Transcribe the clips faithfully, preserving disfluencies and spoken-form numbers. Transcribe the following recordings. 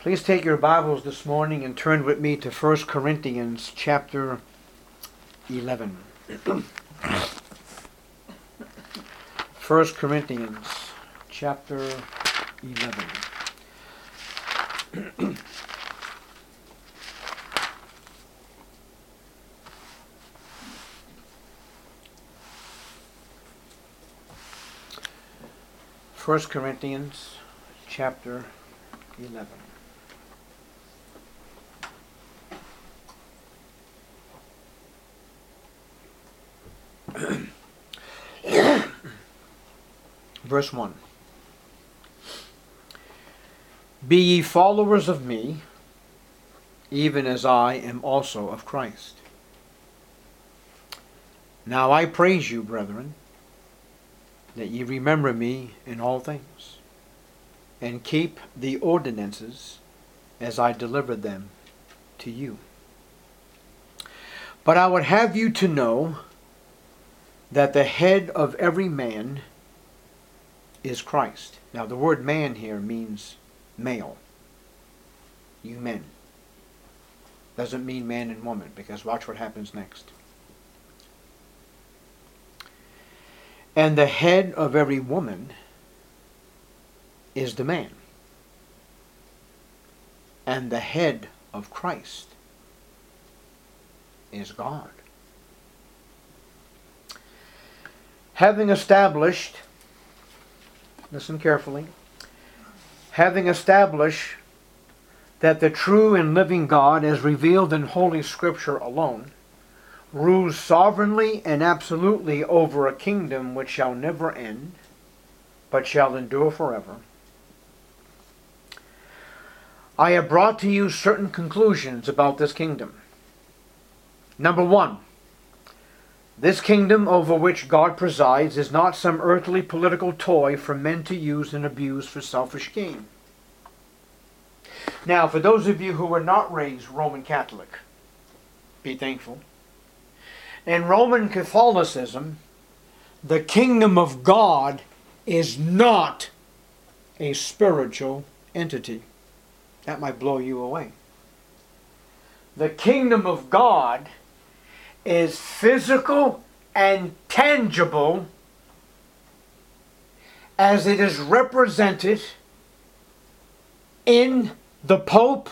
Please take your Bibles this morning and turn with me to First Corinthians chapter eleven. First Corinthians chapter eleven. First Corinthians chapter eleven. Verse one. Be ye followers of me, even as I am also of Christ. Now I praise you, brethren, that ye remember me in all things, and keep the ordinances as I delivered them to you. But I would have you to know that the head of every man is Christ. Now the word man here means male. You men. Doesn't mean man and woman, because watch what happens next. And the head of every woman is the man. And the head of Christ is God. Having established, listen carefully, having established that the true and living God, as revealed in Holy Scripture alone, rules sovereignly and absolutely over a kingdom which shall never end, but shall endure forever, I have brought to you certain conclusions about this kingdom. Number one, this kingdom over which God presides is not some earthly political toy for men to use and abuse for selfish gain. Now, for those of you who were not raised Roman Catholic, be thankful. In Roman Catholicism, the kingdom of God is not a spiritual entity. That might blow you away. The kingdom of God is physical and tangible as it is represented in the Pope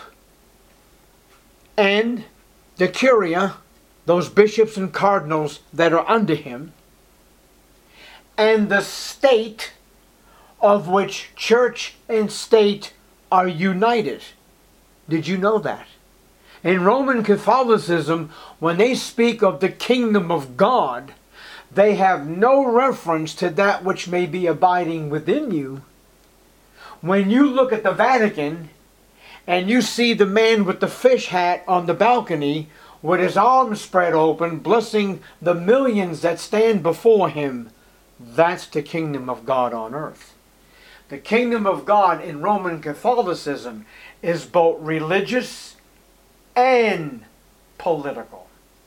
and the Curia, those bishops and cardinals that are under him, and the state of which church and state are united. Did you know that? In Roman Catholicism, when they speak of the kingdom of God, they have no reference to that which may be abiding within you. When you look at the Vatican and you see the man with the fish hat on the balcony with his arms spread open, blessing the millions that stand before him, that's the kingdom of God on earth. The kingdom of God in Roman Catholicism is both religious and political.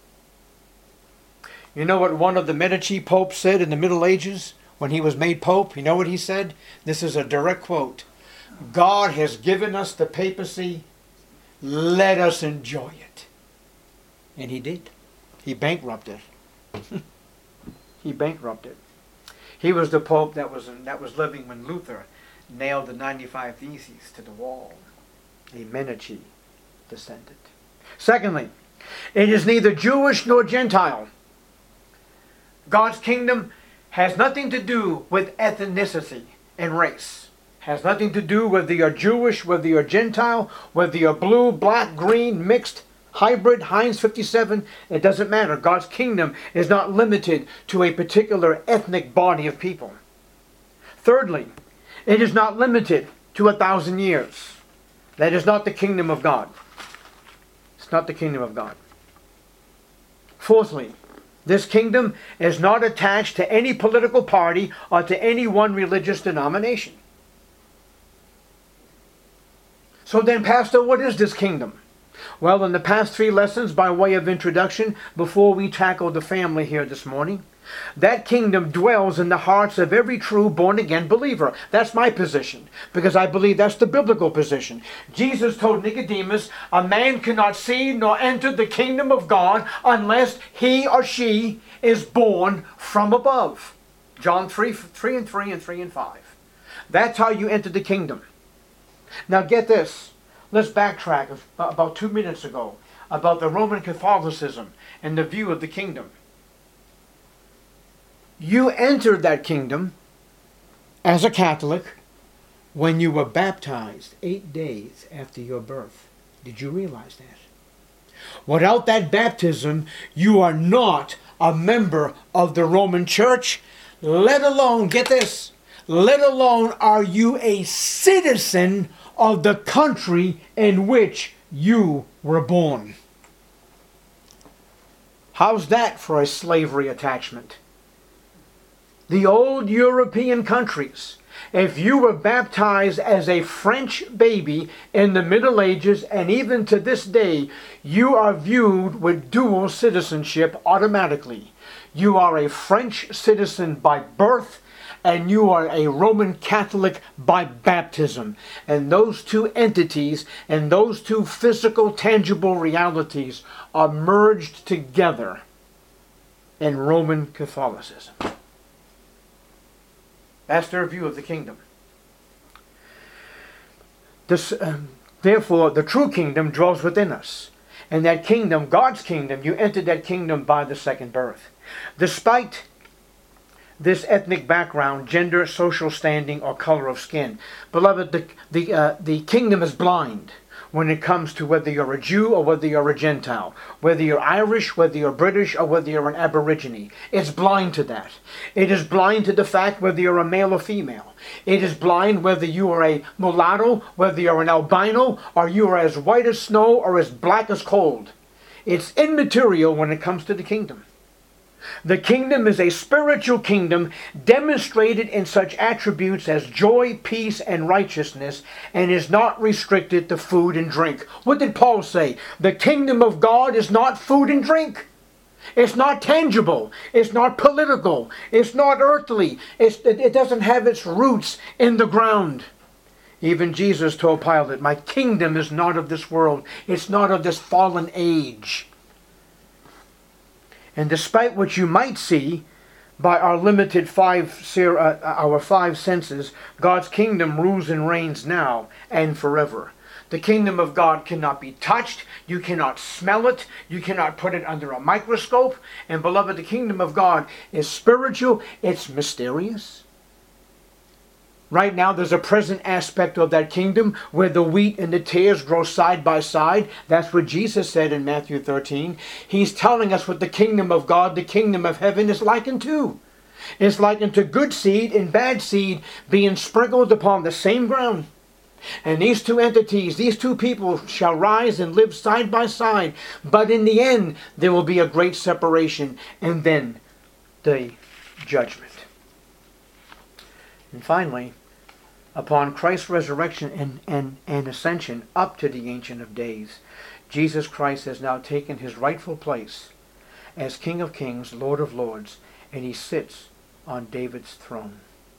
You know what one of the Medici popes said in the Middle Ages when he was made pope? You know what he said? This is a direct quote. God has given us the papacy. Let us enjoy it. And he did. He bankrupted. He bankrupted. He was the pope that was that was living when Luther nailed the ninety-five Theses to the wall. A Medici descendant. Secondly, it is neither Jewish nor Gentile. God's kingdom has nothing to do with ethnicity and race. Has nothing to do whether you're Jewish, whether you're Gentile, whether you're blue, black, green, mixed, hybrid, Heinz fifty-seven. It doesn't matter. God's kingdom is not limited to a particular ethnic body of people. Thirdly, it is not limited to a thousand years. That is not the kingdom of God. It's not the kingdom of God. Fourthly, this kingdom is not attached to any political party or to any one religious denomination. So then, Pastor, what is this kingdom? Well, in the past three lessons, by way of introduction, before we tackle the family here this morning, That kingdom dwells in the hearts of every true born-again believer. That's my position, because I believe that's the biblical position. Jesus told Nicodemus, a man cannot see nor enter the kingdom of God unless he or she is born from above. John three, three and three and three and five. That's how you enter the kingdom. Now get this. Let's backtrack about two minutes ago about the Roman Catholicism and the view of the kingdom. You entered that kingdom as a Catholic when you were baptized eight days after your birth. Did you realize that? Without that baptism, you are not a member of the Roman Church, let alone, get this, let alone are you a citizen of the country in which you were born. How's that for a slavery attachment? The old European countries, if you were baptized as a French baby in the Middle Ages, and even to this day, you are viewed with dual citizenship automatically. You are a French citizen by birth, and you are a Roman Catholic by baptism. And those two entities and those two physical, tangible realities are merged together in Roman Catholicism. That's their view of the kingdom. This, um, therefore, the true kingdom dwells within us. And that kingdom, God's kingdom, you entered that kingdom by the second birth. Despite this ethnic background, gender, social standing, or color of skin, beloved, the, the, uh, the kingdom is blind when it comes to whether you're a Jew or whether you're a Gentile, whether you're Irish, whether you're British, or whether you're an Aborigine. It's blind to that. It is blind to the fact whether you're a male or female. It is blind whether you are a mulatto, whether you're an albino, or you are as white as snow or as black as cold. It's immaterial when it comes to the kingdom. The kingdom is a spiritual kingdom demonstrated in such attributes as joy, peace, and righteousness, and is not restricted to food and drink. What did Paul say? The kingdom of God is not food and drink. It's not tangible. It's not political. It's not earthly. It's, it doesn't have its roots in the ground. Even Jesus told Pilate, my kingdom is not of this world. It's not of this fallen age. And despite what you might see by our limited five, uh, our five senses, God's kingdom rules and reigns now and forever. The kingdom of God cannot be touched. You cannot smell it. You cannot put it under a microscope. And beloved, the kingdom of God is spiritual. It's mysterious. Right now, there's a present aspect of that kingdom where the wheat and the tares grow side by side. That's what Jesus said in Matthew thirteen. He's telling us what the kingdom of God, the kingdom of heaven, is likened to. It's likened to good seed and bad seed being sprinkled upon the same ground. And these two entities, these two people shall rise and live side by side. But in the end, there will be a great separation and then the judgment. And finally, upon Christ's resurrection and, and, and ascension up to the Ancient of Days, Jesus Christ has now taken his rightful place as King of Kings, Lord of Lords, and he sits on David's throne.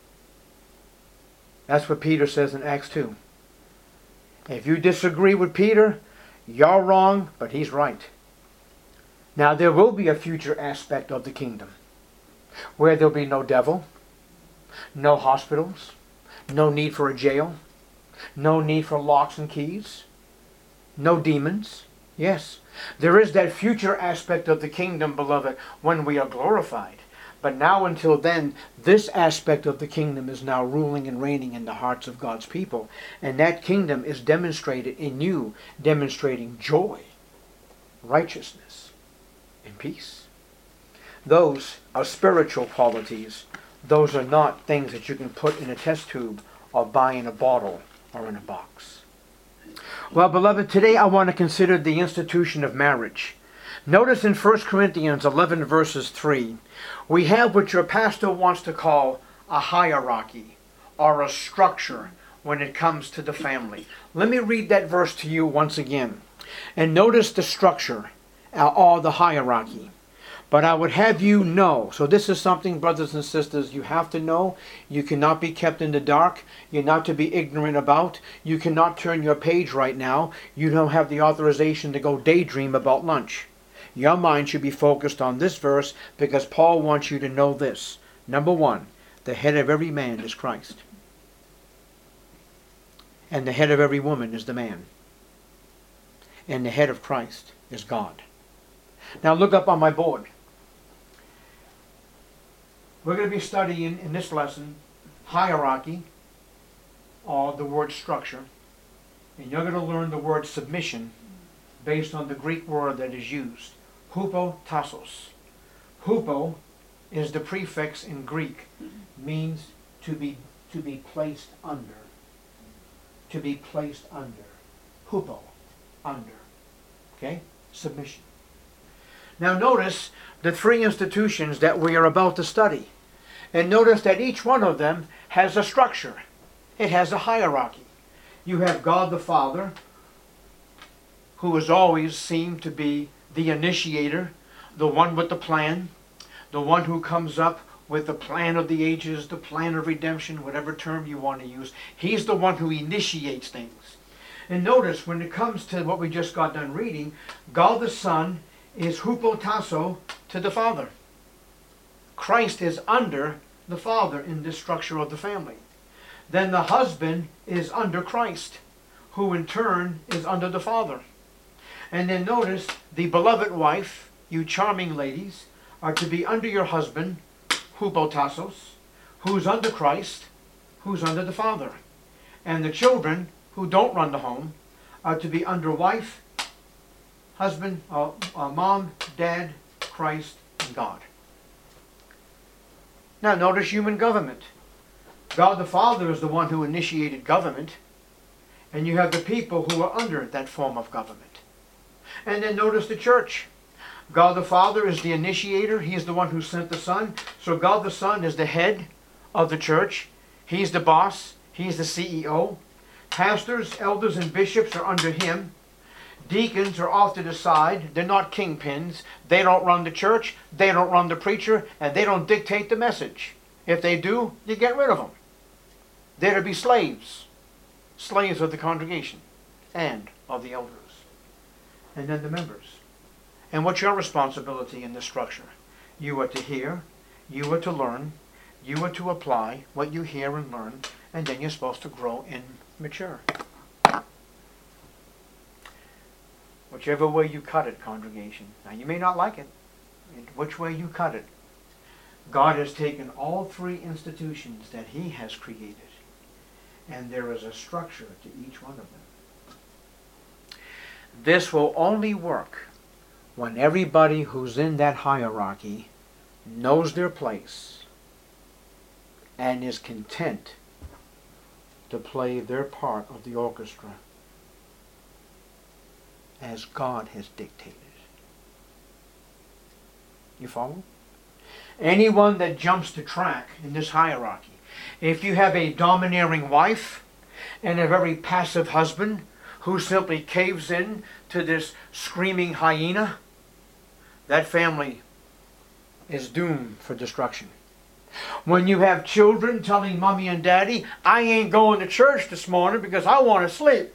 That's what Peter says in Acts two. If you disagree with Peter, you're wrong, but he's right. Now there will be a future aspect of the kingdom where there'll be no devil, no hospitals, no need for a jail, no need for locks and keys, no demons. Yes, there is that future aspect of the kingdom, beloved, when we are glorified. But now until then, this aspect of the kingdom is now ruling and reigning in the hearts of God's people. And that kingdom is demonstrated in you, demonstrating joy, righteousness, and peace. Those are spiritual qualities. Those are not things that you can put in a test tube or buy in a bottle or in a box. Well, beloved, today I want to consider the institution of marriage. Notice in First Corinthians eleven verses three, we have what your pastor wants to call a hierarchy or a structure when it comes to the family. Let me read that verse to you once again. And notice the structure or the hierarchy. But I would have you know, so this is something, brothers and sisters, you have to know. You cannot be kept in the dark. You're not to be ignorant about. You cannot turn your page right now. You don't have the authorization to go daydream about lunch. Your mind should be focused on this verse because Paul wants you to know this. Number one, the head of every man is Christ. And the head of every woman is the man. And the head of Christ is God. Now look up on my board. We're going to be studying in this lesson hierarchy, or the word structure. And you're going to learn the word submission based on the Greek word that is used. Hupotasos. Hupo is the prefix in Greek. Means to be, to be placed under. To be placed under. Hupo. Under. Okay? Submission. Now notice the three institutions that we are about to study. And notice that each one of them has a structure. It has a hierarchy. You have God the Father, who has always seemed to be the initiator, the one with the plan, the one who comes up with the plan of the ages, the plan of redemption, whatever term you want to use. He's the one who initiates things. And notice when it comes to what we just got done reading, God the Son is hupotasso to the Father. Christ is under the Father in this structure of the family. Then the husband is under Christ, who in turn is under the Father. And then notice the beloved wife, you charming ladies, are to be under your husband, hupotassos, who's under Christ, who's under the Father. And the children who don't run the home are to be under wife, husband, uh, uh, mom, dad, Christ, and God. Now notice human government. God the Father is the one who initiated government, and you have the people who are under that form of government. And then notice the church. God the Father is the initiator. He is the one who sent the Son. So God the Son is the head of the church. He's the boss. He's the C E O. Pastors, elders, and bishops are under him. Deacons are off to the side. They're not kingpins. They don't run the church. They don't run the preacher. And they don't dictate the message. If they do, you get rid of them. They're to be slaves. Slaves of the congregation and of the elders. And then the members. And what's your responsibility in this structure? You are to hear. You are to learn. You are to apply what you hear and learn. And then you're supposed to grow and mature. Whichever way you cut it, congregation. Now you may not like it. Which way you cut it. God has taken all three institutions that he has created, and there is a structure to each one of them. This will only work when everybody who's in that hierarchy knows their place and is content to play their part of the orchestra as God has dictated. You follow? Anyone that jumps the track in this hierarchy, if you have a domineering wife and a very passive husband who simply caves in to this screaming hyena, that family is doomed for destruction. When you have children telling mommy and daddy, I ain't going to church this morning because I want to sleep.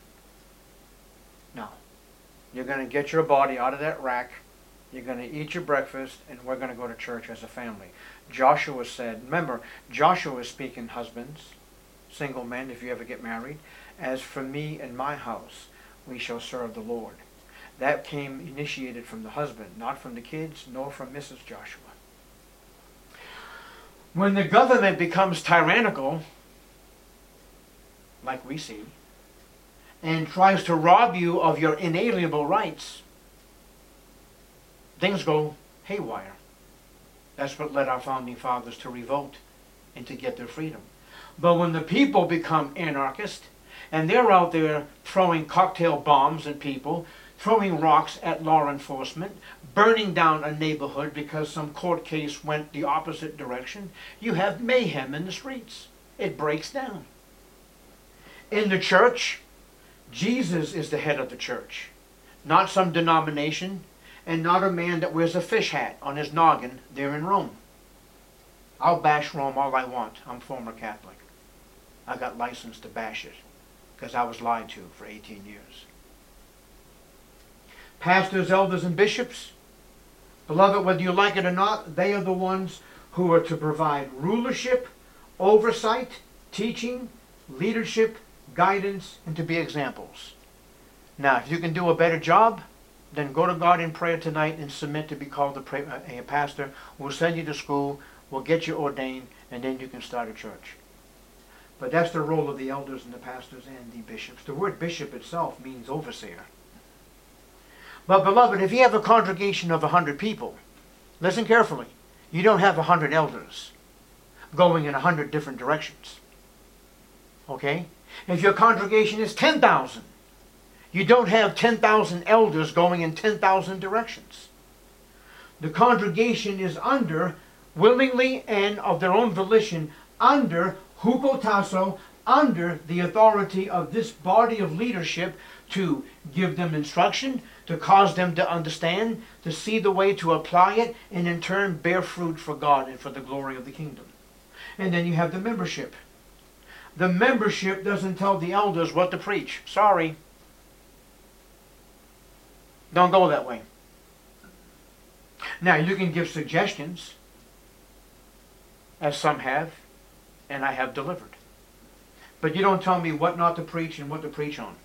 No. You're going to get your body out of that rack. You're going to eat your breakfast, and we're going to go to church as a family. Joshua said, remember, Joshua is speaking, husbands, single men, if you ever get married, as for me and my house, we shall serve the Lord. That came initiated from the husband, not from the kids, nor from Missus Joshua. When the government becomes tyrannical, like we see, and tries to rob you of your inalienable rights, things go haywire. That's what led our founding fathers to revolt and to get their freedom. But when the people become anarchist, and they're out there throwing cocktail bombs at people, throwing rocks at law enforcement, burning down a neighborhood because some court case went the opposite direction, you have mayhem in the streets. It breaks down. In the church, Jesus is the head of the church, not some denomination, and not a man that wears a fish hat on his noggin there in Rome. I'll bash Rome all I want. I'm former Catholic. I got license to bash it because I was lied to for eighteen years. Pastors, elders, and bishops, beloved, whether you like it or not, they are the ones who are to provide rulership, oversight, teaching, leadership, guidance, and to be examples. Now, if you can do a better job, then go to God in prayer tonight and submit to be called a, pray, a pastor. We'll send you to school, we'll get you ordained, and then you can start a church. But that's the role of the elders and the pastors and the bishops. The word bishop itself means overseer. But beloved, if you have a congregation of a hundred people, listen carefully, you don't have a hundred elders going in a hundred different directions. Okay? If your congregation is ten thousand, you don't have ten thousand elders going in ten thousand directions. The congregation is under, willingly and of their own volition, under hupotasso, under the authority of this body of leadership to give them instruction, to cause them to understand, to see the way to apply it, and in turn bear fruit for God and for the glory of the kingdom. And then you have the membership. The membership doesn't tell the elders what to preach. Sorry. Don't go that way. Now, you can give suggestions, as some have, and I have delivered. But you don't tell me what not to preach and what to preach on.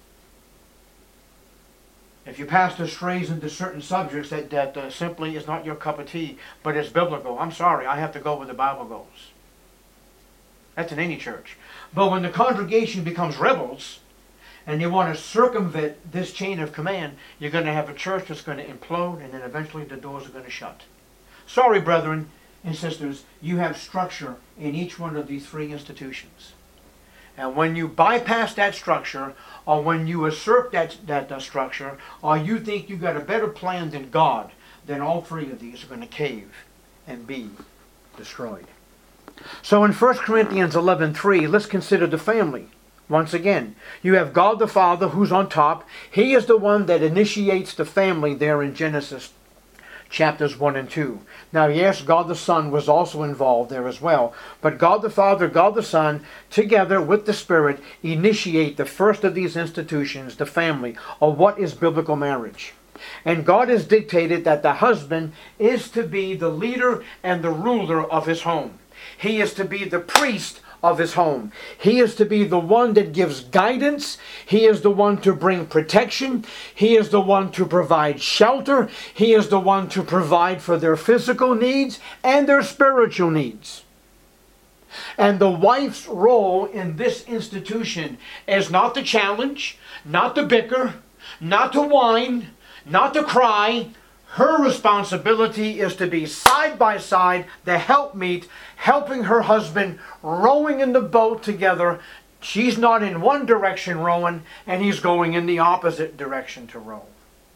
If your pastor strays into certain subjects that, that uh, simply is not your cup of tea, but it's biblical, I'm sorry, I have to go where the Bible goes. That's in any church. But when the congregation becomes rebels, and you want to circumvent this chain of command, you're going to have a church that's going to implode, and then eventually the doors are going to shut. Sorry, brethren and sisters, you have structure in each one of these three institutions. And when you bypass that structure, or when you usurp that, that uh, structure, or you think you've got a better plan than God, then all three of these are going to cave and be destroyed. So in First Corinthians eleven three, let's consider the family. Once again, you have God the Father who's on top. He is the one that initiates the family there in Genesis chapters one and two. Now, yes, God the Son was also involved there as well. But God the Father, God the Son, together with the Spirit, initiate the first of these institutions, the family, or what is biblical marriage. And God has dictated that the husband is to be the leader and the ruler of his home. He is to be the priest of his home. He is to be the one that gives guidance. He is the one to bring protection. He is the one to provide shelter. He is the one to provide for their physical needs and their spiritual needs. And the wife's role in this institution is not to challenge, not to bicker, not to whine, not to cry. Her responsibility is to be side by side, the helpmeet, helping her husband, rowing in the boat together. She's not in one direction rowing, and he's going in the opposite direction to row.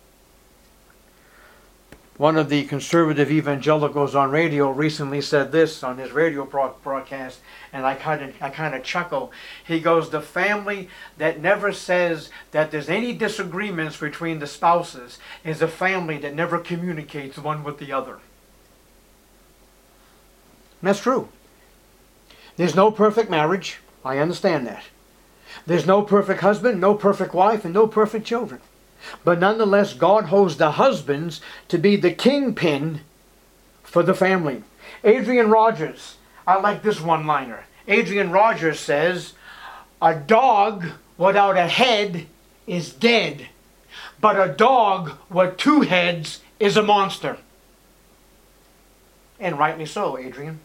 One of the conservative evangelicals on radio recently said this on his radio broadcast, and I kind of I kind of chuckle. He goes, the family that never says that there's any disagreements between the spouses is a family that never communicates one with the other. And that's true. There's no perfect marriage. I understand that. There's no perfect husband, no perfect wife, and no perfect children. But nonetheless, God holds the husbands to be the kingpin for the family. Adrian Rogers, I like this one-liner. Adrian Rogers says, a dog without a head is dead, but a dog with two heads is a monster. And rightly so, Adrian.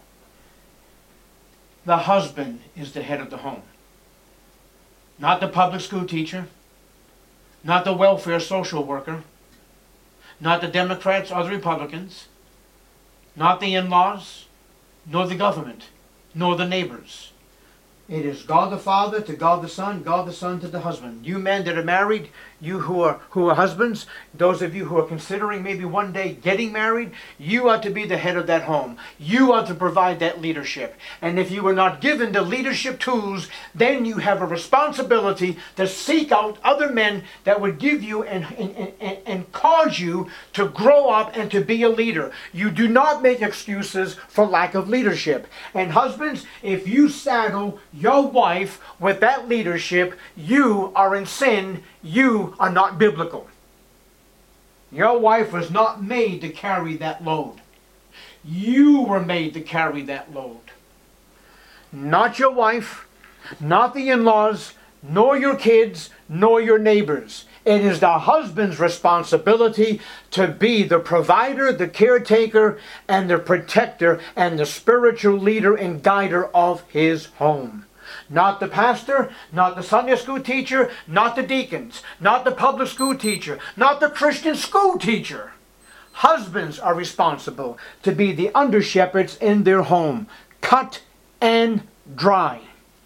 The husband is the head of the home. Not the public school teacher, not the welfare social worker, not the Democrats or the Republicans, not the in-laws, nor the government, nor the neighbors. It is God the Father to God the Son, God the Son to the husband. You men that are married, you who are who are husbands, those of you who are considering maybe one day getting married, you are to be the head of that home. You are to provide that leadership. And if you are not given the leadership tools, then you have a responsibility to seek out other men that would give you and, and, and, and cause you to grow up and to be a leader. You do not make excuses for lack of leadership. And husbands, if you saddle your wife with that leadership, you are in sin. You are not biblical. Your wife was not made to carry that load. You were made to carry that load. Not your wife, not the in-laws, nor your kids, nor your neighbors. It is the husband's responsibility to be the provider, the caretaker, and the protector, and the spiritual leader and guider of his home. Not the pastor, not the Sunday school teacher, not the deacons, not the public school teacher, not the Christian school teacher. Husbands are responsible to be the under-shepherds in their home, cut and dry.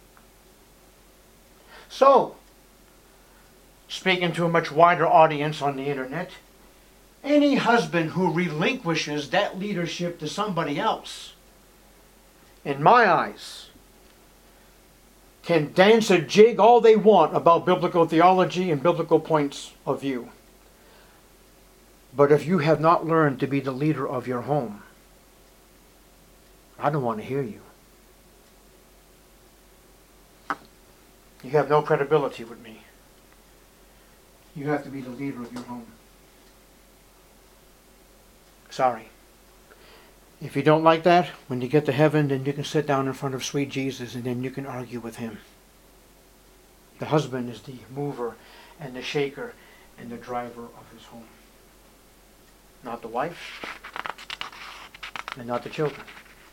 So, speaking to a much wider audience on the internet, any husband who relinquishes that leadership to somebody else, in my eyes, can dance a jig all they want about biblical theology and biblical points of view. But if you have not learned to be the leader of your home, I don't want to hear you. You have no credibility with me. You have to be the leader of your home. Sorry. If you don't like that, when you get to heaven, then you can sit down in front of sweet Jesus and then you can argue with him. The husband is the mover and the shaker and the driver of his home. Not the wife and not the children.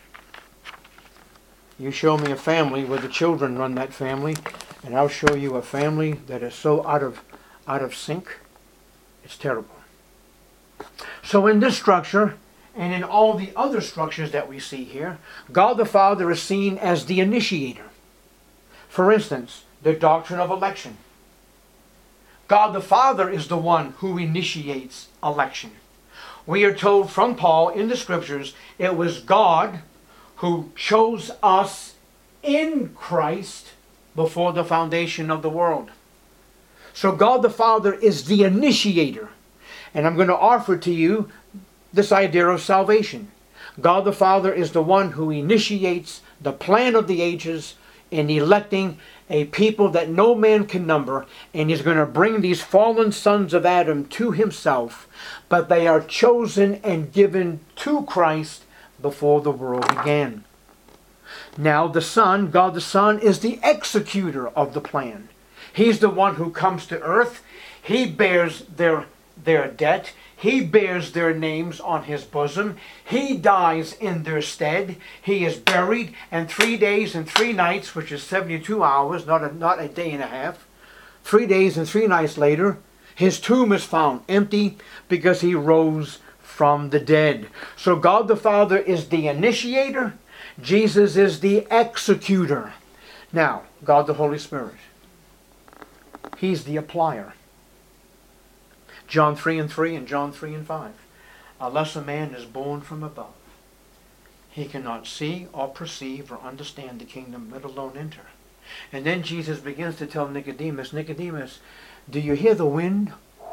You show me a family where the children run that family, and I'll show you a family that is so out of out of sync, it's terrible. So in this structure, and in all the other structures that we see here, God the Father is seen as the initiator. For instance, the doctrine of election. God the Father is the one who initiates election. We are told from Paul in the Scriptures, it was God who chose us in Christ before the foundation of the world. So God the Father is the initiator. And I'm going to offer to you this idea of salvation. God the Father is the one who initiates the plan of the ages in electing a people that no man can number, and he's going to bring these fallen sons of Adam to himself, but they are chosen and given to Christ before the world began. Now the Son, God the Son, is the executor of the plan. He's the one who comes to earth. He bears their, their debt. He bears their names on his bosom. He dies in their stead. He is buried, and three days and three nights, which is seventy-two hours, not a, not a day and a half, three days and three nights later, his tomb is found empty because he rose from the dead. So God the Father is the initiator. Jesus is the executor. Now, God the Holy Spirit, he's the applier. John three and three and John three and five. Unless a man is born from above, he cannot see or perceive or understand the kingdom, let alone enter. And then Jesus begins to tell Nicodemus, Nicodemus, do you hear the wind?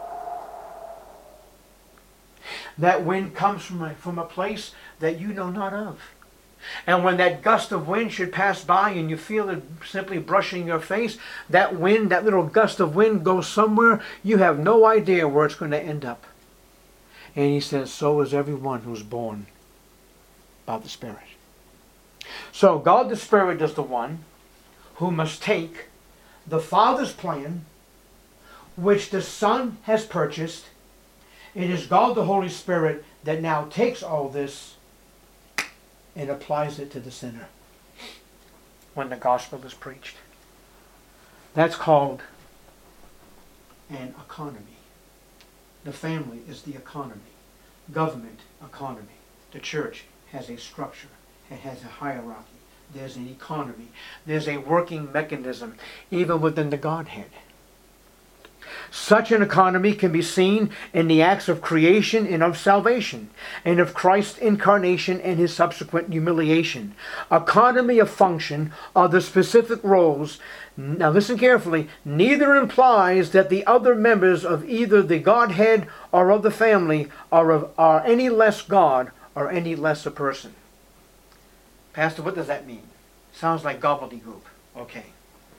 That wind comes from a, from a place that you know not of. And when that gust of wind should pass by and you feel it simply brushing your face, that wind, that little gust of wind goes somewhere, you have no idea where it's going to end up. And he says, so is everyone who's born by the Spirit. So God the Spirit is the one who must take the Father's plan, which the Son has purchased. It is God the Holy Spirit that now takes all this and applies it to the sinner when the gospel is preached. That's called an economy. The family is the economy. Government, economy. The church has a structure. It has a hierarchy. There's an economy. There's a working mechanism, even within the Godhead. Such an economy can be seen in the acts of creation and of salvation, and of Christ's incarnation and his subsequent humiliation. Economy of function are the specific roles. Now listen carefully. Neither implies that the other members of either the Godhead or of the family are, of, are any less God or any less a person. Pastor, what does that mean? Sounds like gobbledygook. Okay.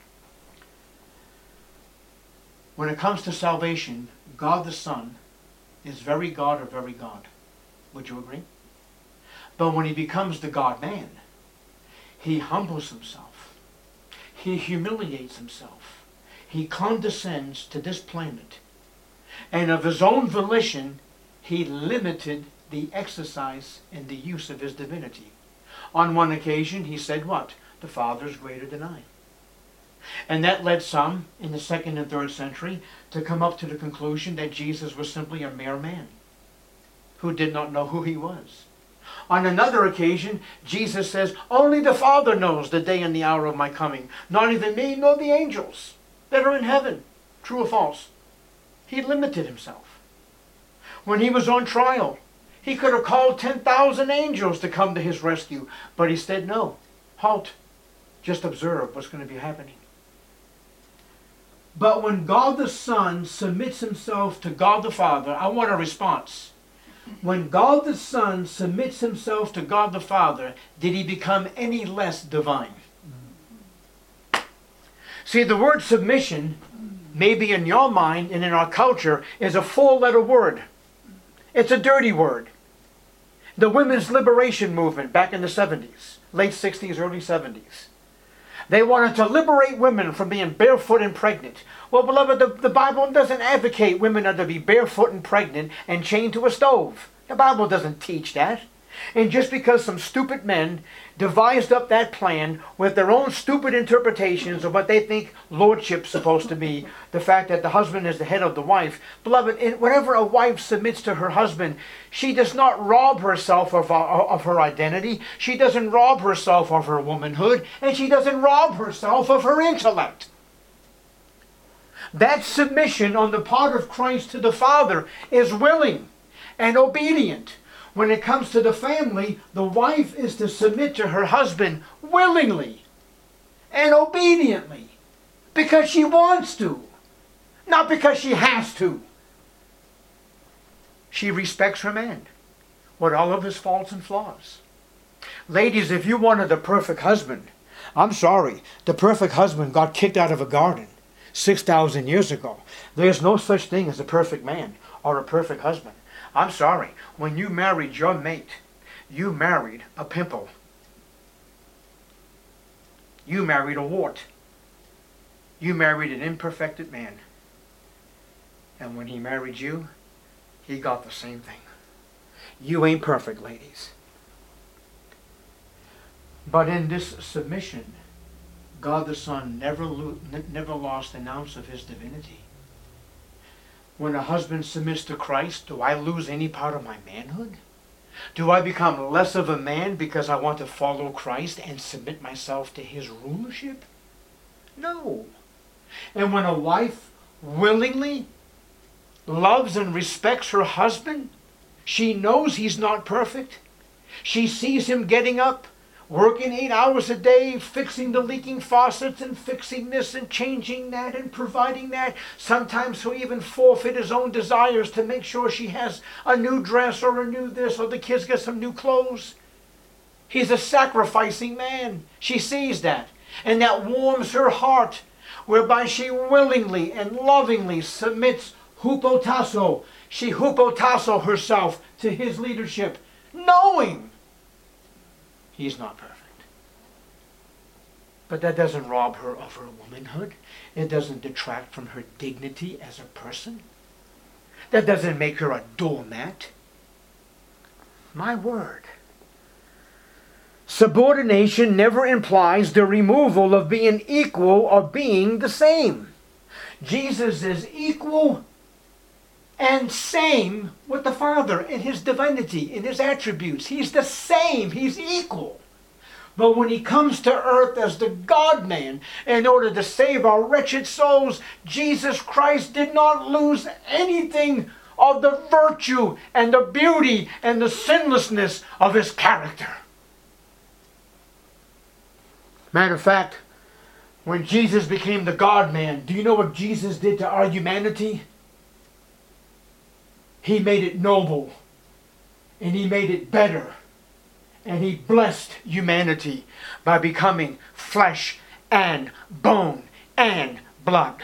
When it comes to salvation, God the Son is very God or very God. Would you agree? But when he becomes the God-man, he humbles himself. He humiliates himself. He condescends to this planet. And of his own volition, he limited the exercise and the use of his divinity. On one occasion, he said what? The Father is greater than I. And that led some in the second and third century to come up to the conclusion that Jesus was simply a mere man who did not know who he was. On another occasion, Jesus says, only the Father knows the day and the hour of my coming. Not even me, nor the angels that are in heaven. True or false? He limited himself. When he was on trial, he could have called ten thousand angels to come to his rescue. But he said, no, halt. Just observe what's going to be happening. But when God the Son submits himself to God the Father, I want a response. When God the Son submits himself to God the Father, did he become any less divine? See, the word submission, maybe in your mind and in our culture, is a four-letter word. It's a dirty word. The women's liberation movement back in the seventies, late sixties, early seventies. They wanted to liberate women from being barefoot and pregnant. Well, beloved, the, the Bible doesn't advocate women are to be barefoot and pregnant and chained to a stove. The Bible doesn't teach that. And just because some stupid men devised up that plan with their own stupid interpretations of what they think lordship's supposed to be, the fact that the husband is the head of the wife, beloved, whenever a wife submits to her husband, she does not rob herself of, of her identity, she doesn't rob herself of her womanhood, and she doesn't rob herself of her intellect. That submission on the part of Christ to the Father is willing and obedient. When it comes to the family, the wife is to submit to her husband willingly and obediently because she wants to, not because she has to. She respects her man with all of his faults and flaws. Ladies, if you wanted a perfect husband, I'm sorry, the perfect husband got kicked out of a garden six thousand years ago. There's no such thing as a perfect man or a perfect husband. I'm sorry, when you married your mate, you married a pimple. You married a wart. You married an imperfected man. And when he married you, he got the same thing. You ain't perfect, ladies. But in this submission, God the Son never, lo- never lost an ounce of his divinity. When a husband submits to Christ, do I lose any part of my manhood? Do I become less of a man because I want to follow Christ and submit myself to his rulership? No. And when a wife willingly loves and respects her husband, she knows he's not perfect. She sees him getting up, working eight hours a day, fixing the leaking faucets and fixing this and changing that and providing that. Sometimes he'll even forfeit his own desires to make sure she has a new dress or a new this or the kids get some new clothes. He's a sacrificing man. She sees that. And that warms her heart, whereby she willingly and lovingly submits hupotasso. She hupotasso herself to his leadership, knowing he's not perfect. But that doesn't rob her of her womanhood. It doesn't detract from her dignity as a person. That doesn't make her a doormat. My word. Subordination never implies the removal of being equal or being the same. Jesus is equal and same with the Father in his divinity, in his attributes. He's the same. He's equal. But when he comes to earth as the God-man in order to save our wretched souls, Jesus Christ did not lose anything of the virtue and the beauty and the sinlessness of his character. Matter of fact, when Jesus became the God-man, do you know what Jesus did to our humanity? He made it noble, and he made it better. And he blessed humanity by becoming flesh and bone and blood.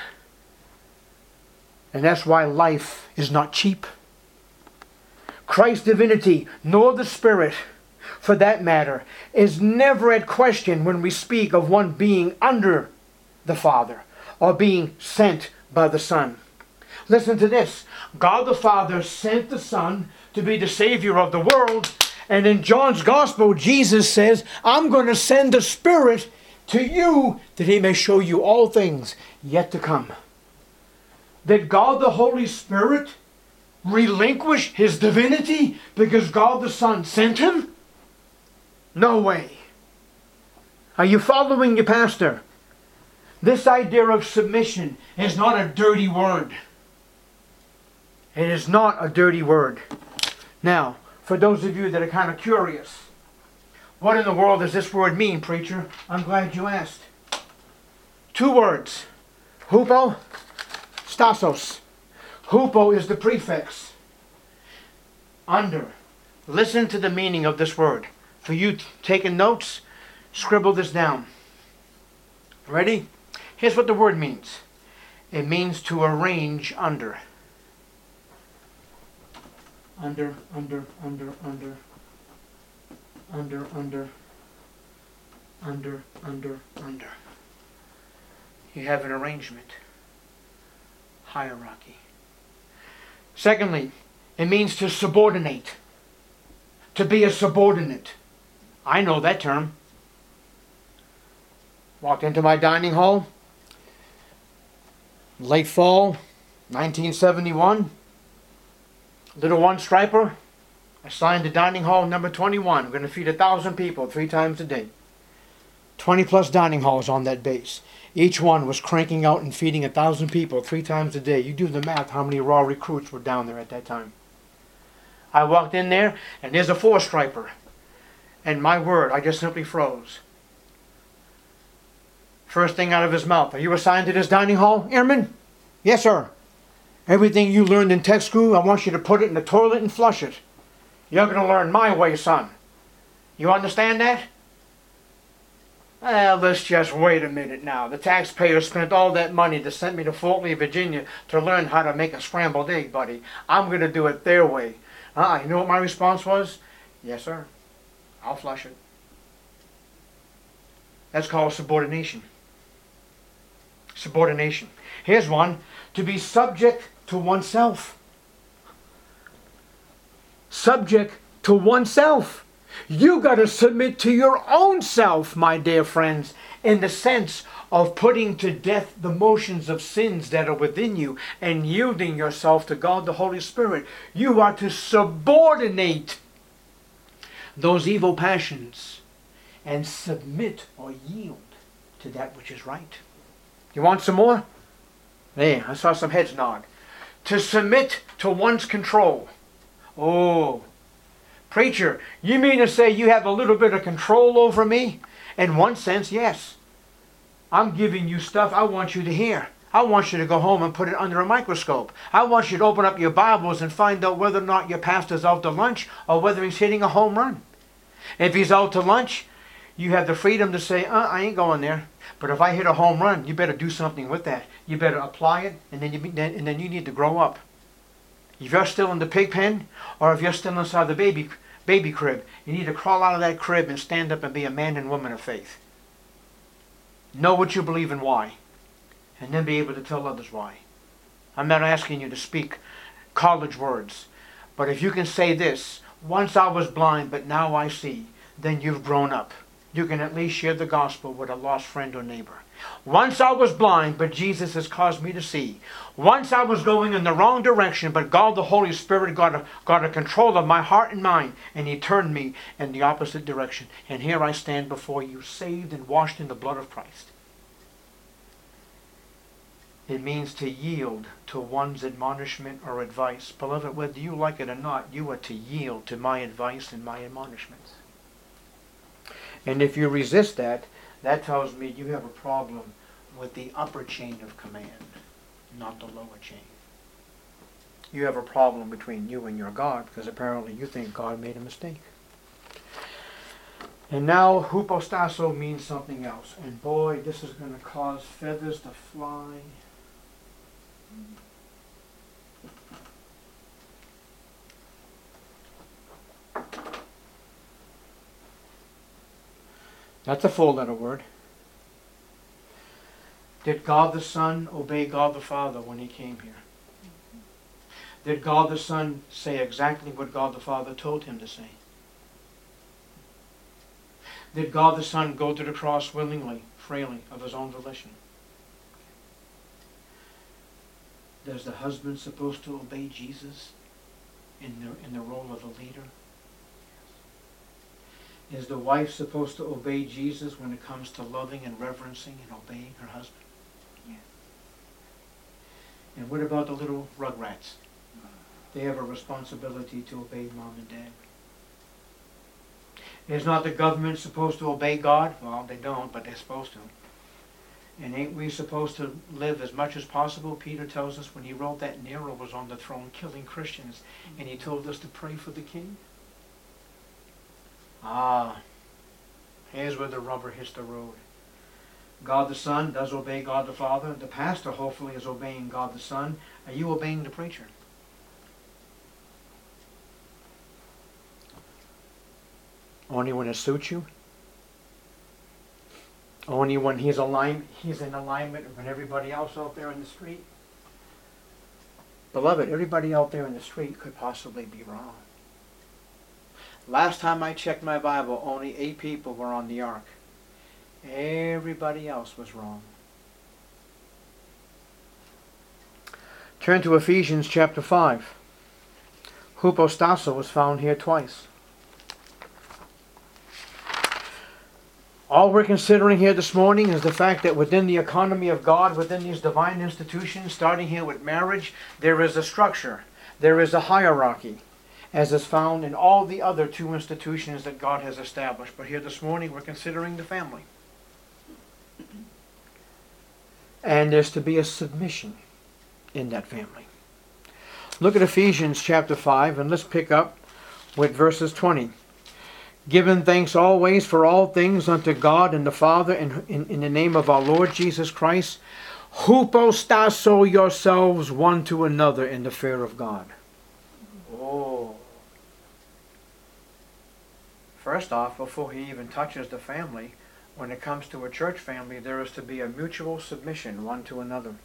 And that's why life is not cheap. Christ's divinity, nor the Spirit, for that matter, is never at question when we speak of one being under the Father or being sent by the Son. Listen to this. God the Father sent the Son to be the Savior of the world. And in John's Gospel, Jesus says, I'm going to send the Spirit to you that he may show you all things yet to come. Did God the Holy Spirit relinquish his divinity because God the Son sent him? No way. Are you following your pastor? This idea of submission is not a dirty word. It is not a dirty word. Now, for those of you that are kind of curious, what in the world does this word mean, preacher? I'm glad you asked. Two words. Hupo, stasos. Hupo is the prefix. Under. Listen to the meaning of this word. For you taking notes, scribble this down. Ready? Here's what the word means. It means to arrange under. Under, under, under, under, under, under, under, under, under. You have an arrangement. Hierarchy. Secondly, it means to subordinate. To be a subordinate. I know that term. Walked into my dining hall. Late fall, nineteen seventy-one. Little one striper, assigned to dining hall number twenty-one. We're going to feed a thousand people three times a day. twenty plus dining halls on that base. Each one was cranking out and feeding a thousand people three times a day. You do the math how many raw recruits were down there at that time. I walked in there and there's a four striper. And my word, I just simply froze. First thing out of his mouth, are you assigned to this dining hall, Airman? Yes, sir. Everything you learned in tech school, I want you to put it in the toilet and flush it. You're going to learn my way, son. You understand that? Well, let's just wait a minute now. The taxpayers spent all that money to send me to Fort Lee, Virginia to learn how to make a scrambled egg, buddy. I'm going to do it their way. Ah, you know what my response was? Yes, sir. I'll flush it. That's called subordination. Subordination. Here's one. To be subject to oneself. Subject to oneself. You got to submit to your own self, my dear friends, in the sense of putting to death the motions of sins that are within you and yielding yourself to God the Holy Spirit. You are to subordinate those evil passions and submit or yield to that which is right. You want some more? Hey, I saw some heads nod. To submit to one's control. Oh, preacher, you mean to say you have a little bit of control over me? In one sense, yes. I'm giving you stuff I want you to hear. I want you to go home and put it under a microscope. I want you to open up your Bibles and find out whether or not your pastor's out to lunch or whether he's hitting a home run. If he's out to lunch, you have the freedom to say, uh, I ain't going there. But if I hit a home run, you better do something with that. You better apply it, and then you, and then you need to grow up. If you're still in the pig pen, or if you're still inside the baby, baby crib, you need to crawl out of that crib and stand up and be a man and woman of faith. Know what you believe and why. And then be able to tell others why. I'm not asking you to speak college words. But if you can say this, once I was blind, but now I see, then you've grown up. you can at least share the gospel with a lost friend or neighbor. Once I was blind, but Jesus has caused me to see. Once I was going in the wrong direction, but God the Holy Spirit got a, got a control of my heart and mind, and He turned me in the opposite direction. And here I stand before you, saved and washed in the blood of Christ. It means to yield to one's admonishment or advice. Beloved, whether you like it or not, you are to yield to my advice and my admonishments. And if you resist that, that tells me you have a problem with the upper chain of command, not the lower chain. You have a problem between you and your God, because apparently you think God made a mistake. And now, hupostasso means something else. And boy, this is going to cause feathers to fly. That's a four-letter word. Did God the Son obey God the Father when He came here? Did God the Son say exactly what God the Father told Him to say? Did God the Son go to the cross willingly, freely, of His own volition? Is the husband supposed to obey Jesus in the, in the role of a leader? Is the wife supposed to obey Jesus when it comes to loving and reverencing and obeying her husband? Yeah. And what about the little rugrats? They have a responsibility to obey mom and dad. Is not the government supposed to obey God? Well, they don't, but they're supposed to. And ain't we supposed to live as much as possible? Peter tells us when he wrote that Nero was on the throne killing Christians, and he told us to pray for the king. Ah, here's where the rubber hits the road. God the Son does obey God the Father. The pastor hopefully is obeying God the Son. Are you obeying the preacher? Only when it suits you? Only when he's aligned, he's in alignment with everybody else out there in the street? Beloved, everybody out there in the street could possibly be wrong. Last time I checked my Bible, only eight people were on the ark. Everybody else was wrong. Turn to Ephesians chapter five. Hupostasso is found here twice. All we're considering here this morning is the fact that within the economy of God, within these divine institutions, starting here with marriage, there is a structure. There is a hierarchy, as is found in all the other two institutions that God has established. But here this morning we're considering the family. And there's to be a submission in that family. Look at Ephesians chapter five, and let's pick up with verses twenty. Giving thanks always for all things unto God and the Father in, in, in the name of our Lord Jesus Christ. Hupostasso yourselves one to another in the fear of God. Oh. First off, before he even touches the family, when it comes to a church family, there is to be a mutual submission one to another.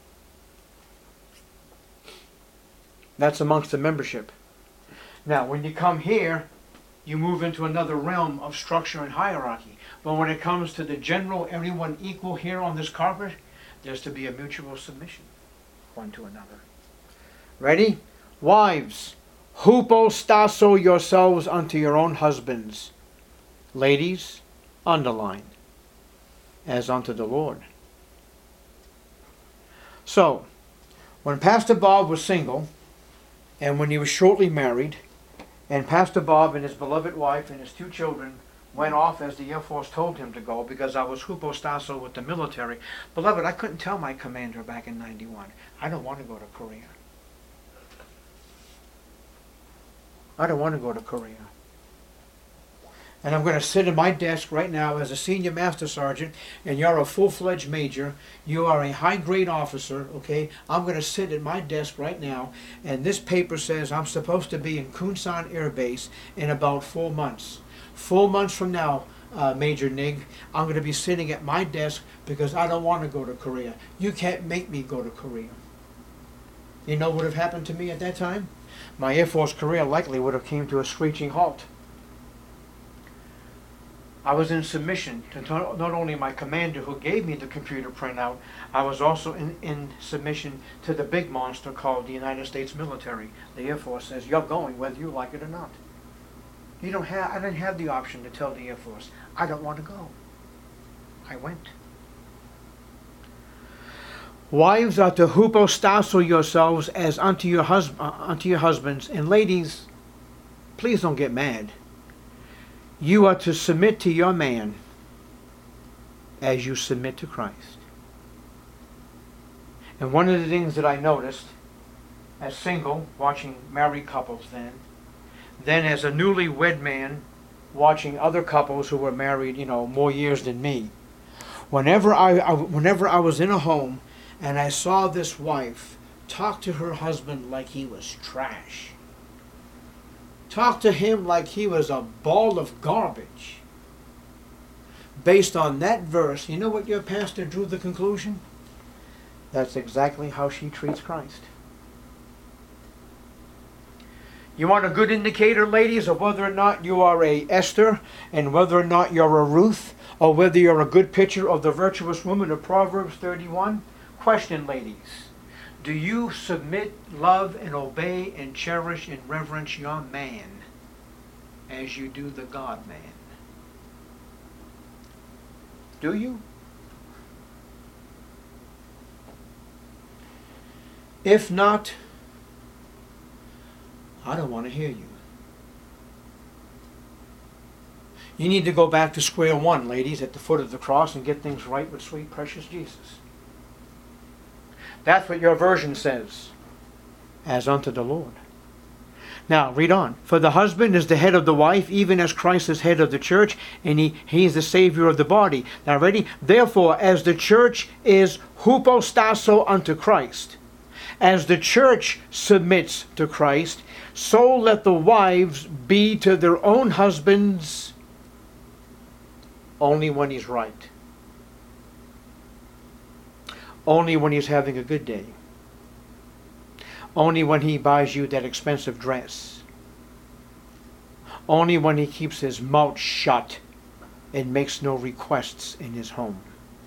That's amongst the membership. Now, when you come here, you move into another realm of structure and hierarchy. But when it comes to the general, everyone equal here on this carpet, there's to be a mutual submission one to another. Ready? Wives, hupostasso yourselves unto your own husbands. Ladies, underline, as unto the Lord. So, when Pastor Bob was single, and when he was shortly married, and Pastor Bob and his beloved wife and his two children went off as the Air Force told him to go, because I was hupostasso with the military. Beloved, I couldn't tell my commander back in ninety-one, I don't want to go to Korea. I don't want to go to Korea. And I'm going to sit at my desk right now as a senior master sergeant, and you're a full-fledged major. You are a high-grade officer, okay? I'm going to sit at my desk right now, and this paper says I'm supposed to be in Kunsan Air Base in about four months. Four months from now, uh, Major Nig, I'm going to be sitting at my desk because I don't want to go to Korea. You can't make me go to Korea. You know what would have happened to me at that time? My Air Force career likely would have came to a screeching halt. I was in submission to not only my commander who gave me the computer printout, I was also in, in submission to the big monster called the United States military. The Air Force says, you're going whether you like it or not. You don't have, I didn't have the option to tell the Air Force, I don't want to go. I went. Wives are to hypostasso yourselves as unto your, hus uh, unto your husbands. And ladies, please don't get mad. You are to submit to your man as you submit to Christ. And one of the things that I noticed as single, watching married couples then, then as a newly wed man, watching other couples who were married, you know, more years than me, whenever I, I, whenever I was in a home and I saw this wife talk to her husband like he was trash, talk to him like he was a ball of garbage, based on that verse, you know what your pastor drew the conclusion? That's exactly how she treats Christ. You want a good indicator, ladies, of whether or not you are a Esther and whether or not you're a Ruth, or whether you're a good picture of the virtuous woman of Proverbs thirty-one? Question, ladies. Do you submit, love, and obey, and cherish and reverence your man as you do the God-man? Do you? If not, I don't want to hear you. You need to go back to square one, ladies, at the foot of the cross and get things right with sweet, precious Jesus. That's what your version says, as unto the Lord. Now, read on. For the husband is the head of the wife, even as Christ is head of the church, and he, he is the Savior of the body. Now, ready? Therefore, as the church is hypostasso unto Christ, as the church submits to Christ, so let the wives be to their own husbands only when he's right. Only when he's having a good day. Only when he buys you that expensive dress. Only when he keeps his mouth shut and makes no requests in his home.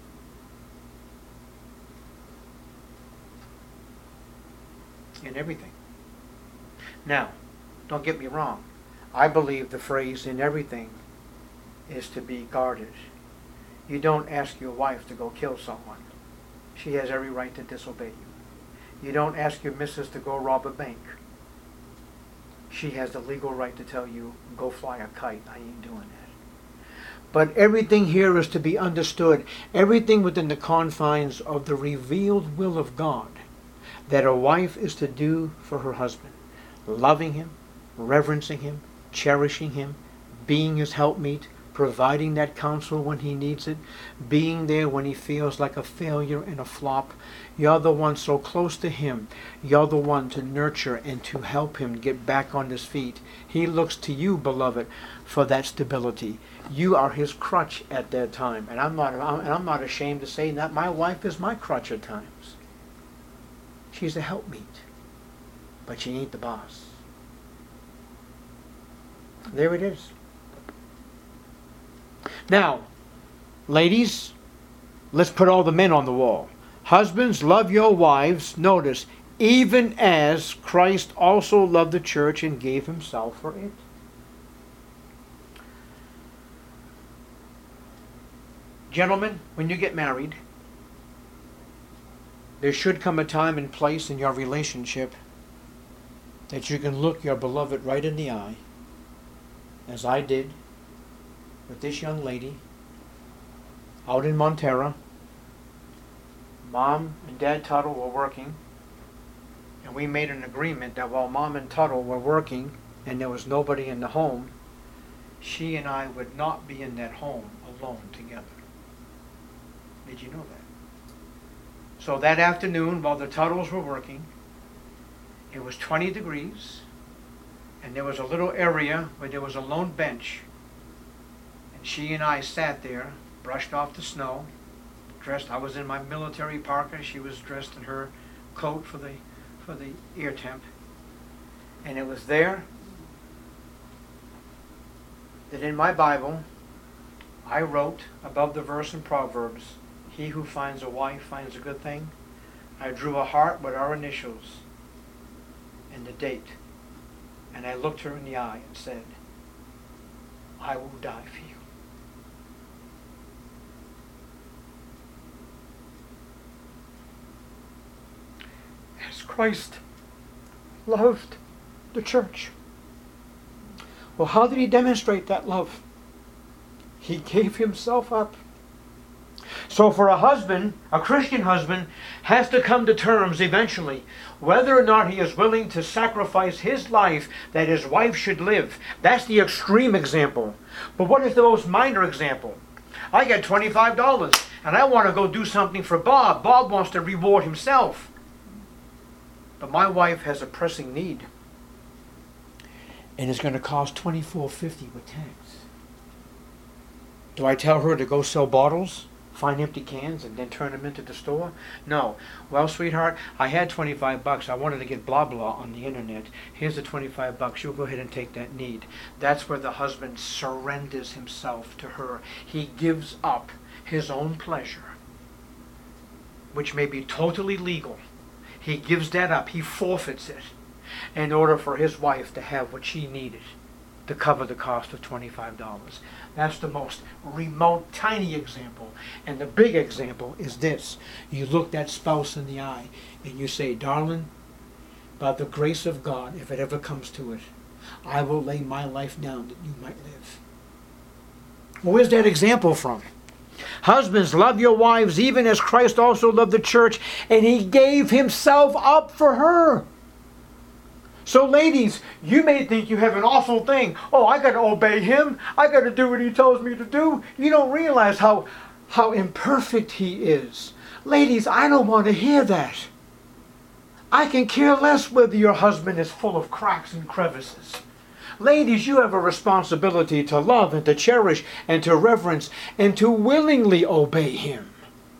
In everything. Now, don't get me wrong. I believe the phrase in everything is to be guarded. You don't ask your wife to go kill someone. She has every right to disobey you. You don't ask your missus to go rob a bank. She has the legal right to tell you, go fly a kite. I ain't doing that. But everything here is to be understood. Everything within the confines of the revealed will of God that a wife is to do for her husband. Loving him, reverencing him, cherishing him, being his helpmeet, providing that counsel when he needs it, being there when he feels like a failure and a flop. You're the one so close to him. You're the one to nurture and to help him get back on his feet. He looks to you, beloved, for that stability. You are his crutch at that time. And I'm not, I'm, and I'm not ashamed to say that my wife is my crutch at times. She's a helpmeet, but she ain't the boss. There it is. Now, ladies, let's put all the men on the wall. Husbands, love your wives, notice, even as Christ also loved the church and gave himself for it. Gentlemen, when you get married, there should come a time and place in your relationship that you can look your beloved right in the eye, as I did with this young lady out in Montera. Mom and Dad Tuttle were working, and we made an agreement that while Mom and Tuttle were working and there was nobody in the home, she and I would not be in that home alone together. Did you know that? So that afternoon, while the Tuttles were working, it was twenty degrees, and there was a little area where there was a lone bench. And she and I sat there, brushed off the snow, dressed. I was in my military parka. She was dressed in her coat for the for the ear temp. And it was there that in my Bible, I wrote above the verse in Proverbs, he who finds a wife finds a good thing. I drew a heart with our initials and the date. And I looked her in the eye and said, I will die for you. As Christ loved the church. Well, how did he demonstrate that love? He gave himself up. So for a husband, a Christian husband, has to come to terms eventually whether or not he is willing to sacrifice his life that his wife should live. That's the extreme example. But what is the most minor example? I get twenty-five dollars and I want to go do something for Bob. Bob wants to reward himself. But my wife has a pressing need. And it's going to cost twenty-four fifty with tax. Do I tell her to go sell bottles? Find empty cans and then turn them into the store? No. Well, sweetheart, I had twenty-five bucks. I wanted to get blah blah on the internet. Here's the twenty-five bucks. You'll go ahead and take that need. That's where the husband surrenders himself to her. He gives up his own pleasure, which may be totally legal. He gives that up. He forfeits it in order for his wife to have what she needed to cover the cost of twenty-five dollars. That's the most remote, tiny example. And the big example is this. You look that spouse in the eye and you say, darling, by the grace of God, if it ever comes to it, I will lay my life down that you might live. Well, where's that example from? Husbands, love your wives even as Christ also loved the church, and he gave himself up for her. So ladies, you may think you have an awful thing. Oh, I got to obey him. I got to do what he tells me to do. You don't realize how, how imperfect he is. Ladies, I don't want to hear that. I can care less whether your husband is full of cracks and crevices. Ladies, you have a responsibility to love and to cherish and to reverence and to willingly obey him.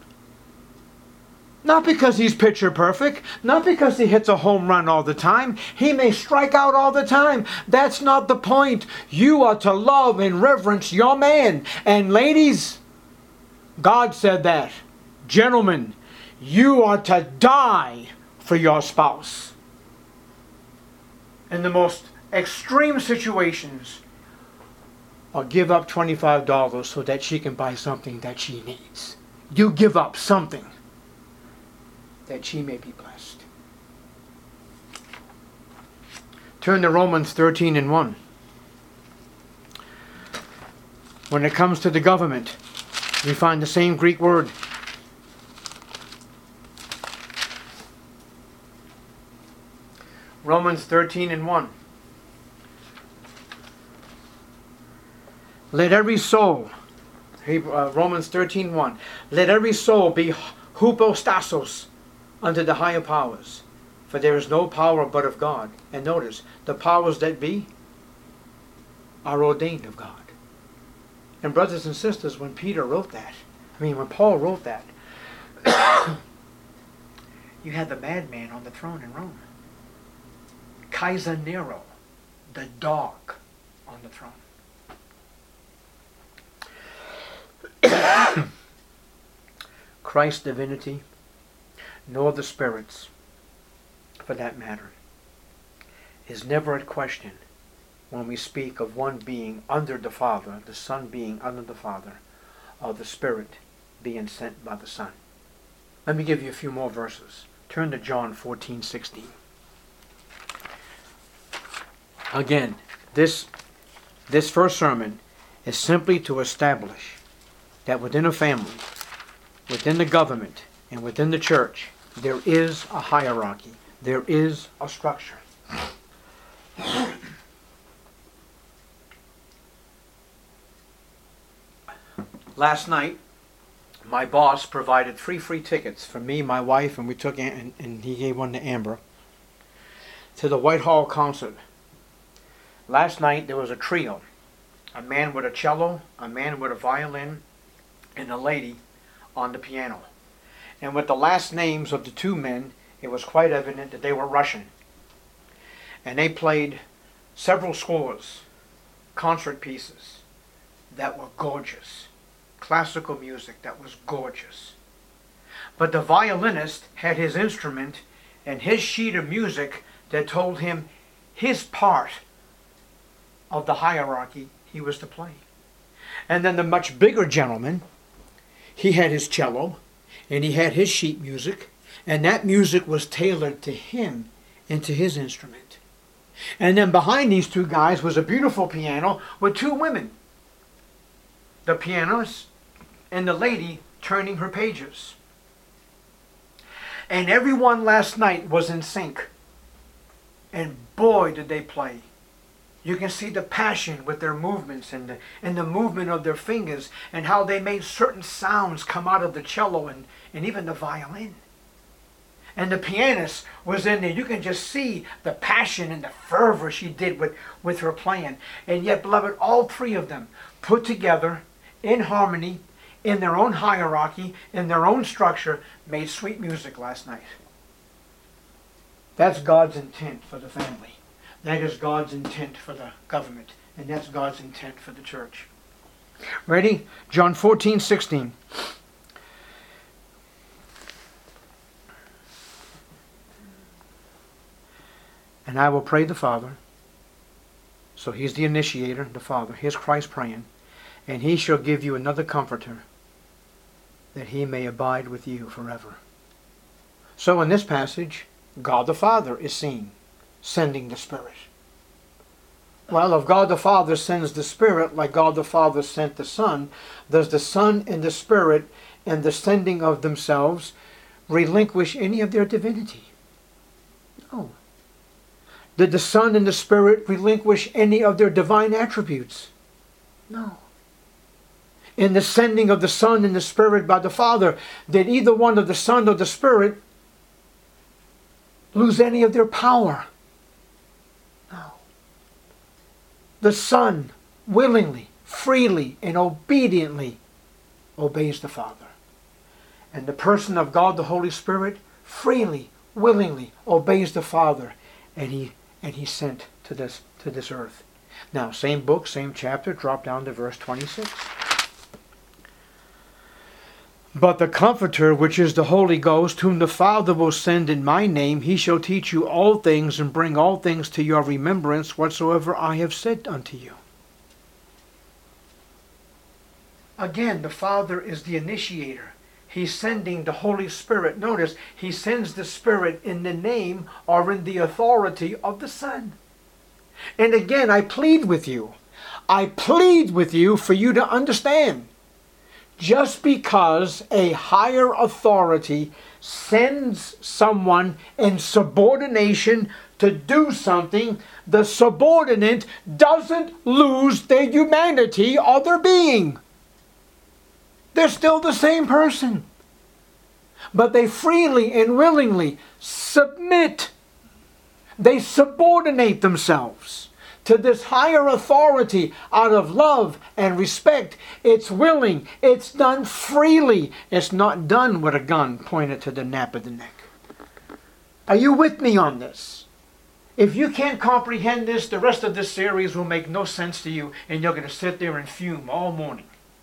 Not because he's picture perfect, not because he hits a home run all the time. He may strike out all the time. That's not the point. You are to love and reverence your man. And ladies, God said that. Gentlemen, you are to die for your spouse. In the most extreme situations, or give up twenty-five dollars so that she can buy something that she needs. You give up something that she may be blessed. Turn to Romans thirteen and one. When it comes to the government, we find the same Greek word. Romans thirteen and one. Let every soul, uh, Romans thirteen one. Let every soul be hypostasos unto the higher powers, for there is no power but of God. And notice, the powers that be are ordained of God. And brothers and sisters, when Peter wrote that, I mean when Paul wrote that, you had the madman on the throne in Rome. Kaiser Nero, the dog on the throne. Christ's divinity, nor the Spirit's, for that matter, is never at question when we speak of one being under the Father, the Son being under the Father, or the Spirit being sent by the Son. Let me give you a few more verses. Turn to John fourteen sixteen. Again, this, this first sermon is simply to establish that within a family, within the government, and within the church, there is a hierarchy. There is a structure. Last night, my boss provided three free tickets for me, my wife, and we took, and, and he gave one to Amber, to the Whitehall concert. Last night there was a trio. A man with a cello, a man with a violin, and a lady on the piano. And with the last names of the two men, it was quite evident that they were Russian. And they played several scores, concert pieces, that were gorgeous. classical music that was gorgeous. But the violinist had his instrument and his sheet of music that told him his part of the hierarchy he was to play. And then the much bigger gentleman, he had his cello and he had his sheet music, and that music was tailored to him and to his instrument. And then behind these two guys was a beautiful piano with two women. The pianist and the lady turning her pages. And everyone last night was in sync. And boy, did they play. You can see the passion with their movements and the, and the movement of their fingers and how they made certain sounds come out of the cello and, and even the violin. And the pianist was in there. You can just see the passion and the fervor she did with, with her playing. And yet, beloved, all three of them put together in harmony, in their own hierarchy, in their own structure, made sweet music last night. That's God's intent for the family. That is God's intent for the government. And that's God's intent for the church. Ready? John fourteen, sixteen. And I will pray the Father. So he's the initiator, the Father. Here's Christ praying. And he shall give you another comforter, that he may abide with you forever. So in this passage, God the Father is seen sending the Spirit. Well, if God the Father sends the Spirit like God the Father sent the Son, does the Son and the Spirit and the sending of themselves relinquish any of their divinity? No. Did the Son and the Spirit relinquish any of their divine attributes? No. In the sending of the Son and the Spirit by the Father, did either one of the Son or the Spirit lose any of their power? No. The Son willingly, freely, and obediently obeys the Father. And the person of God, the Holy Spirit, freely, willingly obeys the Father, and he and he sent to this to this earth. Now, same book, same chapter, drop down to verse twenty-six. But the Comforter, which is the Holy Ghost, whom the Father will send in my name, he shall teach you all things, and bring all things to your remembrance, whatsoever I have said unto you. Again, the Father is the initiator. He's sending the Holy Spirit. Notice, he sends the Spirit in the name or in the authority of the Son. And again, I plead with you. I plead with you for you to understand. Just because a higher authority sends someone in subordination to do something, the subordinate doesn't lose their humanity or their being. They're still the same person. But they freely and willingly submit. They subordinate themselves to this higher authority out of love and respect. It's willing. It's done freely. It's not done with a gun pointed to the nape of the neck. Are you with me on this? If you can't comprehend this, the rest of this series will make no sense to you, and you're going to sit there and fume all morning.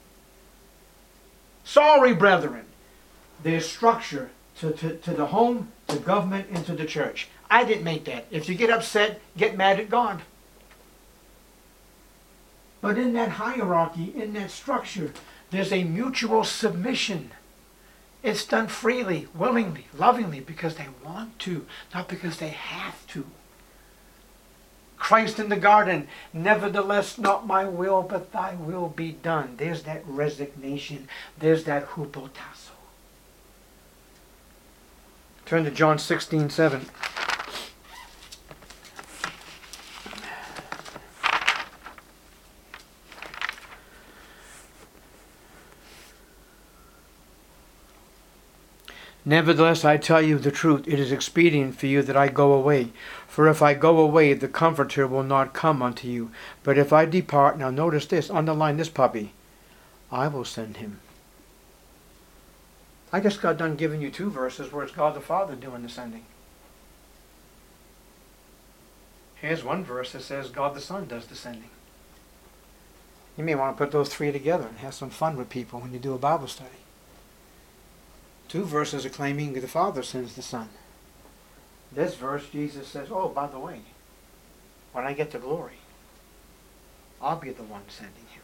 Sorry, brethren. There's structure to, to, to the home, to government, and to the church. I didn't make that. If you get upset, get mad at God. But in that hierarchy, in that structure, there's a mutual submission. It's done freely, willingly, lovingly, because they want to, not because they have to. Christ in the garden, nevertheless, not my will, but thy will be done. There's that resignation. There's that hupotasso. Turn to John sixteen, seven. Nevertheless, I tell you the truth, it is expedient for you that I go away. For if I go away, the Comforter will not come unto you. But if I depart, now notice this, underline this puppy, I will send him. I just got done giving you two verses where it's God the Father doing the sending. Here's one verse that says God the Son does the sending. You may want to put those three together and have some fun with people when you do a Bible study. Two verses are claiming the Father sends the Son. This verse, Jesus says, oh, by the way, when I get to glory, I'll be the one sending him.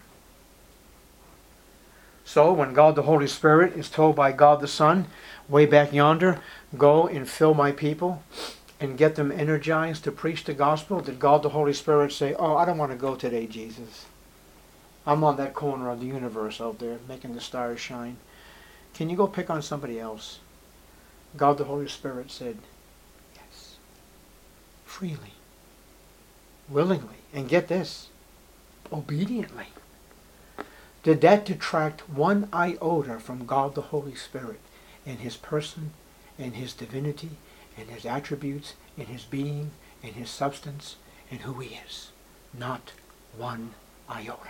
So when God the Holy Spirit is told by God the Son, way back yonder, go and fill my people and get them energized to preach the gospel, did God the Holy Spirit say, oh, I don't want to go today, Jesus. I'm on that corner of the universe out there making the stars shine. Can you go pick on somebody else? God the Holy Spirit said, yes. Freely. Willingly. And get this, obediently. Did that detract one iota from God the Holy Spirit in his person, in his divinity, in his attributes, in his being, in his substance, in who he is? Not one iota.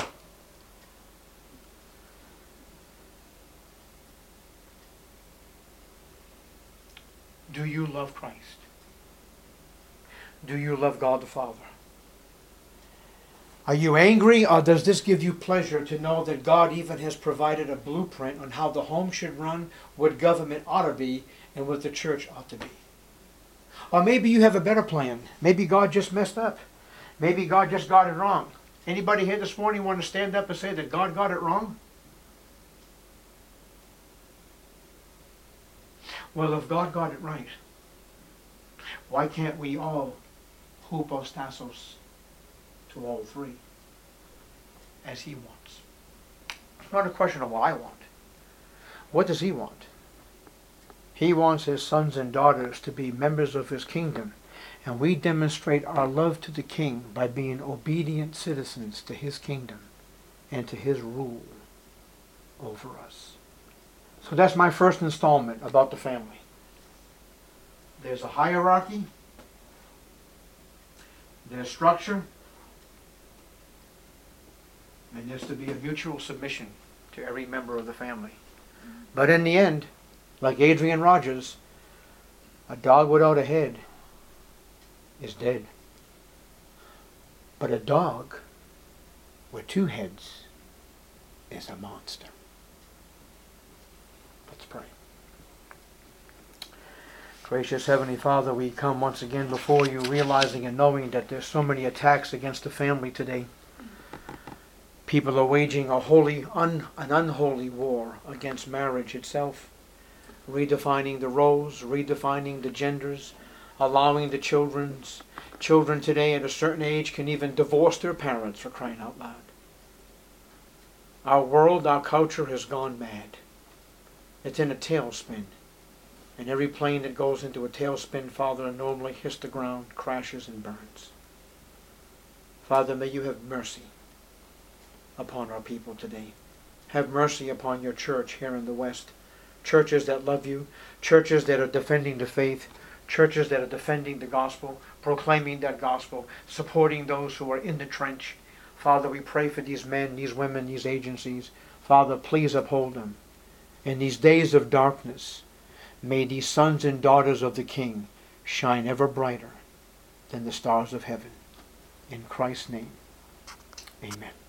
Do you love Christ? Do you love God the Father? Are you angry, or does this give you pleasure to know that God even has provided a blueprint on how the home should run, what government ought to be, and what the church ought to be? Or maybe you have a better plan. Maybe God just messed up. Maybe God just got it wrong. Anybody here this morning want to stand up and say that God got it wrong? Well, if God got it right, why can't we all hupostasos to all three as he wants? It's not a question of what I want. What does he want? He wants his sons and daughters to be members of his kingdom, and we demonstrate our love to the king by being obedient citizens to his kingdom and to his rule over us. So that's my first installment about the family. There's a hierarchy, there's structure, and there's to be a mutual submission to every member of the family. But in the end, like Adrian Rogers, a dog without a head is dead. But a dog with two heads is a monster. Let's pray. Gracious Heavenly Father, we come once again before you, realizing and knowing that there's so many attacks against the family today. People are waging a holy, un, an unholy war against marriage itself, redefining the roles, redefining the genders, allowing the children's children today at a certain age can even divorce their parents, for crying out loud. Our world, our culture has gone mad. It's in a tailspin. And every plane that goes into a tailspin, Father, normally hits the ground, crashes and burns. Father, may you have mercy upon our people today. Have mercy upon your church here in the West. Churches that love you, churches that are defending the faith, churches that are defending the gospel, proclaiming that gospel, supporting those who are in the trench. Father, we pray for these men, these women, these agencies. Father, please uphold them. In these days of darkness, may these sons and daughters of the King shine ever brighter than the stars of heaven. In Christ's name, amen.